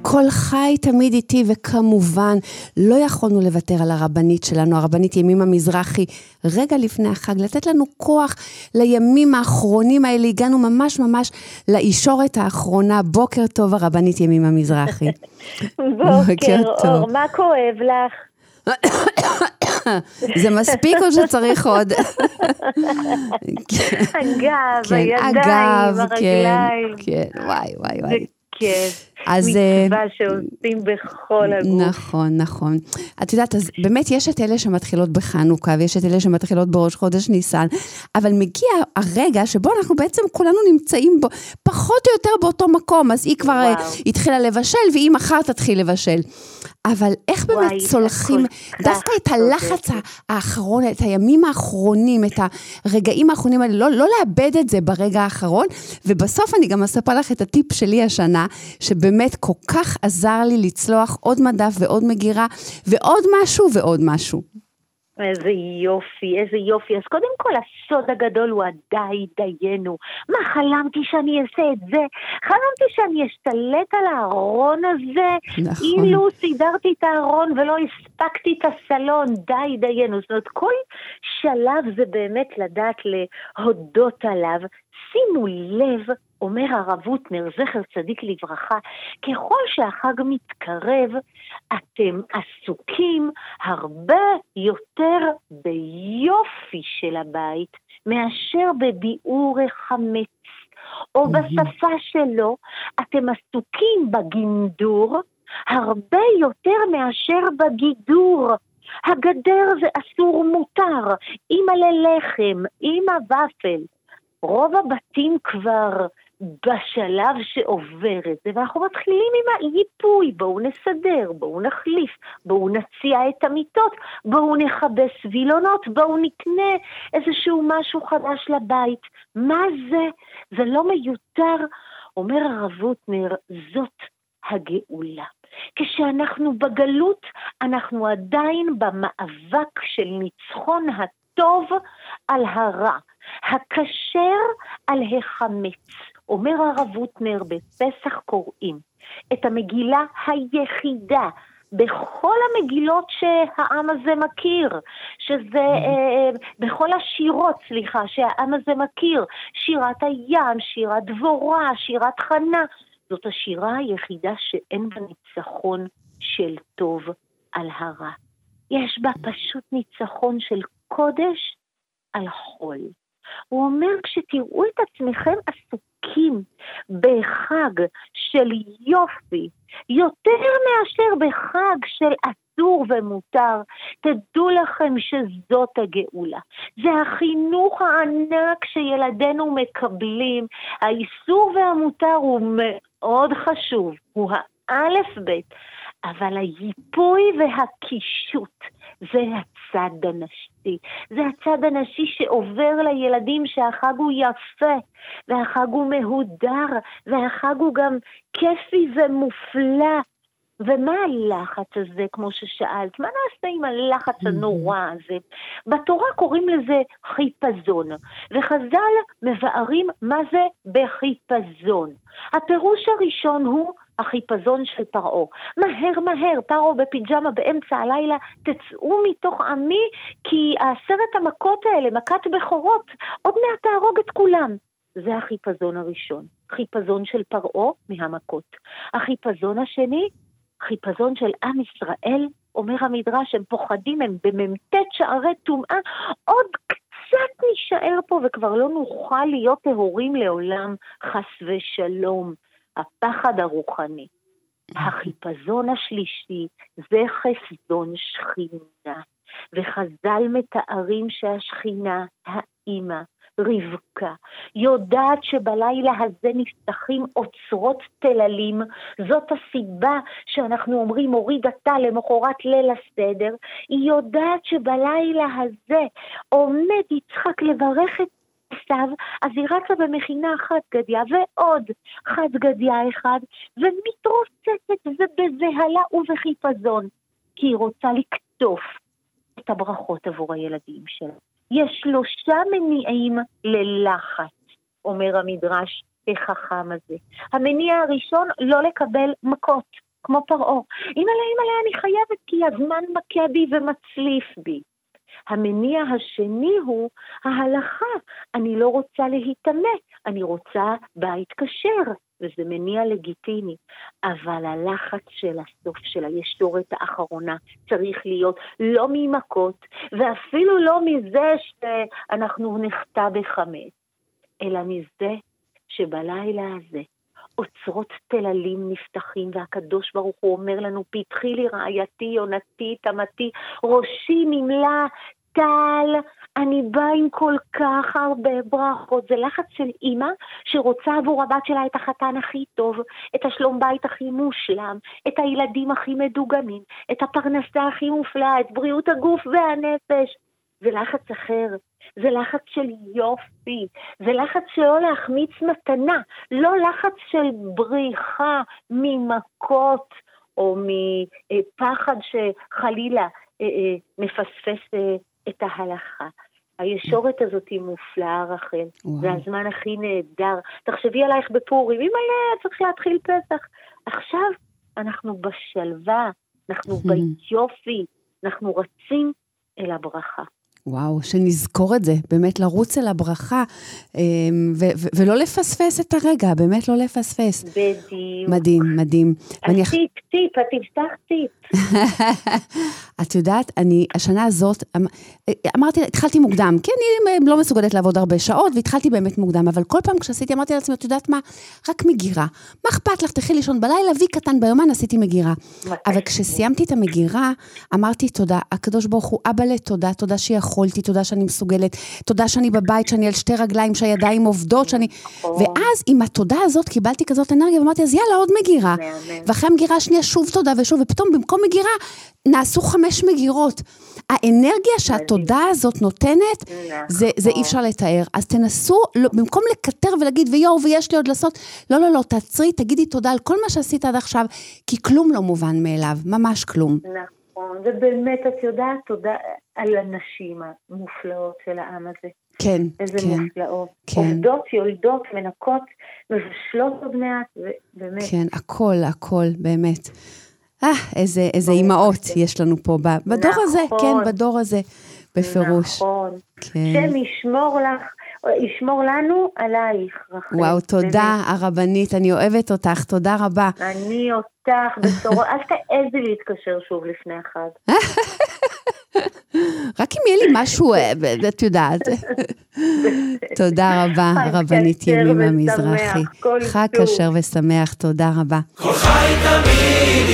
כל חי תמיד איתי, וכמובן לא יכולנו לוותר על הרבנית שלנו, הרבנית ימימה מזרחי, רגע לפני החג, לתת לנו כוח לימים האחרונים האלה, הגענו ממש לאישורת האחרונה. בוקר טוב הרבנית ימימה מזרחי. בוקר אור, מה כואב לך? זה מספיק או שצריך עוד? הגב, הידיים, הרגליים. כן, וואי. כן, מצווה שעושים בכל הגוף. נכון. את יודעת, אז באמת יש את אלה שמתחילות בחנוכה, ויש את אלה שמתחילות בראש חודש ניסן, אבל מגיע הרגע שבו אנחנו בעצם כולנו נמצאים בו, פחות או יותר באותו מקום, אז היא כבר התחילה לבשל, והיא מחר תתחיל לבשל. אבל איך באמת צולחים דווקא את הלחץ האחרון, את הימים האחרונים, את הרגעים האחרונים האלה, לא לאבד את זה ברגע האחרון, ובסוף אני גם אספר לך את הטיפ שלי השנה, שבאמת כל כך עזר לי לצלוח עוד מדף ועוד מגירה, ועוד משהו. איזה יופי. אז קודם כל, הסוד הגדול הוא עדיי דיינו. מה, חלמתי שאני אעשה את זה? חלמתי שאני אשתלט על הארון הזה? נכון. אילו סידרתי את הארון ולא הספקתי את הסלון, די דיינו. זאת אומרת, כל שלב זה באמת לדעת להודות עליו. שימו לב, אומר הרב ווטנר, זכר צדיק לברכה, ככל שהחג מתקרב, אתם עסוקים הרבה יותר ביופי של הבית, מאשר בביאור חמץ, או בשפה שלו, אתם עסוקים בגינדור, הרבה יותר מאשר בגידור. הגדר זה אסור מותר, אמא ללחם, אמא ופל. רוב הבתים כבר בשלב שעובר את זה, ואנחנו מתחילים עם היפוי, בואו נסדר, בואו נחליף, בואו נציע את המיטות, בואו נכבס וילונות, בואו נקנה איזשהו משהו חדש לבית. מה זה? זה לא מיותר, אומר הרב ווטנר, זאת הגאולה. כשאנחנו בגלות, אנחנו עדיין במאבק של ניצחון הטוב על הרע, הכשר על החמץ. אומר הרב ווטנר, בפסח קוראים את המגילה היחידה בכל המגילות שהעם הזה מכיר, שזה בכל השירות, שהעם הזה מכיר, שירת הים, שירת דבורה, שירת חנה, זאת השירה היחידה שאין בה ניצחון של טוב על הרע. יש בה פשוט ניצחון של קודש על חול. הוא אומר, כשתראו את עצמכם עסוקים בחג של יופי, יותר מאשר בחג של אסור ומותר, תדעו לכם שזאת הגאולה. זה החינוך הענק שילדינו מקבלים. האיסור והמותר הוא מאוד חשוב, הוא האלף בית, אבל היפוי והקישוט זה הצד הנשי. זה הצד הנשי שעובר לילדים שהחג הוא יפה, והחג הוא מהודר, והחג הוא גם כיפי ומופלא. ומה הלחץ הזה, כמו ששאלת? מה נעשה עם הלחץ הנורא הזה? בתורה קוראים לזה חיפזון, וחז"ל מבארים מה זה בחיפזון. הפירוש הראשון הוא החיפזון של פרעה. מהר, פרעה בפיג'מה באמצע הלילה, תצאו מתוך עמי, כי 10 המכות האלה, מכת בכורות, עוד מעט תהרוג את כולם. זה החיפזון הראשון. חיפזון של פרעה מהמכות. החיפזון השני, חיפזון של עם ישראל, אומר המדרש, הם פוחדים, הם בממתת שערי טומאה, עוד קצת נשאר פה וכבר לא נוכל להיות טהורים לעולם, חס ושלום. הפחד הרוחני. החיפזון השלישי זה חסדון שכינה, וחז"ל מתארים שהשכינה, האמא, רבקה, יודעת שבלילה הזה נפתחים אוצרות תללים. זאת הסיבה שאנחנו אומרים הוריד אתה למחרת ליל הסדר. היא יודעת שבלילה הזה עומד יצחק לברך את סב, אז היא רצה במכינה חד גדיה ועוד חד גדיה אחד, ומתרוצצת ובבהלה ובחיפזון, כי היא רוצה לקטוף את הברכות עבור הילדים שלה. יש 3 מניעים ללחץ, אומר המדרש החכם הזה. המניע הראשון, לא לקבל מכות. כמו פרעה. אימא'לה, אני חייבת כי הזמן מכה בי ומצליף בי. המניע השני הוא ההלכה. אני לא רוצה להתאמה, אני רוצה בית כשר, וזה מניע לגיטימי. אבל הלחץ של הסוף, של הישורת האחרונה, צריך להיות לא ממכות, ואפילו לא מזה שאנחנו נחטא בחמץ, אלא מזה שבלילה הזה, אוצרות תללים נפתחים, והקדוש ברוך הוא אומר לנו, פתחי לי רעייתי, יונתי, תמתי, ראשי נמלה, טל, אני באה עם כל כך הרבה ברכות. זה לחץ של אמא שרוצה עבור הבת שלה את החתן הכי טוב, את השלום בית הכי מושלם, את הילדים הכי מדוגנים, את הפרנסה הכי מופלאה, את בריאות הגוף והנפש. זה לחץ אחר, זה לחץ של יופי, זה לחץ שלא להחמיץ מתנה, לא לחץ של בריחה ממכות או מפחד שחלילה נפספס את ההלכה. הישורת הזאת היא מופלאה, רחל. זה הזמן הכי נהדר. תחשבי עלייך בפורים, אימא'לה, צריך להתחיל פסח. עכשיו אנחנו בשלווה, אנחנו ביופי, אנחנו רצים אל הברכה. וואו, שנזכור את זה, באמת לרוץ אל הברכה, ולא לפספס את הרגע, באמת לא לפספס. בדיוק. מדהים, מדהים. טיפ, את תפתח טיפ. את יודעת, השנה הזאת, אמרתי, התחלתי מוקדם, כי אני לא מסוגלת לעבוד הרבה שעות, והתחלתי באמת מוקדם, אבל כל פעם כשעשיתי, אמרתי לעצמי, את יודעת מה? רק מגירה. מה אכפת לך? תחי לישון בלילה, וי קטן ביומן, עשיתי מגירה. אבל כשסיימתי את המגירה, אמרתי, תודה, הקדוש ברוך הוא, אבא לתודה, תודה שיכולתי, תודה שאני מסוגלת, תודה שאני בבית, שאני על שתי רגליים, שהידיים עובדות, ואז עם התודה הזאת קיבלתי כזאת אנרגיה, ואמרתי, אז יאללה, עוד מגירה. ואחרי המגירה השנייה שוב תודה ושוב, ופתאום במקום מגירה, נעשו 5 מגירות. האנרגיה שהתודה הזאת נותנת, זה אי אפשר לתאר. אז תנסו, במקום לקטר ולהגיד, ויש לי עוד לעשות, לא, תעצרי, תגידי תודה על כל מה שעשית עד עכשיו, כי כלום לא מובן מאליו, ממש כלום. נכון, ובאמת את יודעת, תודה על הנשים המופלאות של העם הזה. כן, איזה כן. מופלאות. כן. עובדות, יולדות, מנקות, מבשלות עוד מעט, ובאמת. כן, הכל, באמת. איזה אימהות יש לנו פה בדור הזה, כן, בדור הזה, בפירוש. נכון. שם ישמור לנו עלייך, רחל. וואו, תודה הרבנית, אני אוהבת אותך, תודה רבה. אני אותך בצורות, אל תעזי להתקשר שוב לפני החג. רק אם יהיה לי משהו, את יודעת. תודה רבה, רבנית ימימה מזרחי. חג כשר ושמח, תודה רבה. כל חי תמיד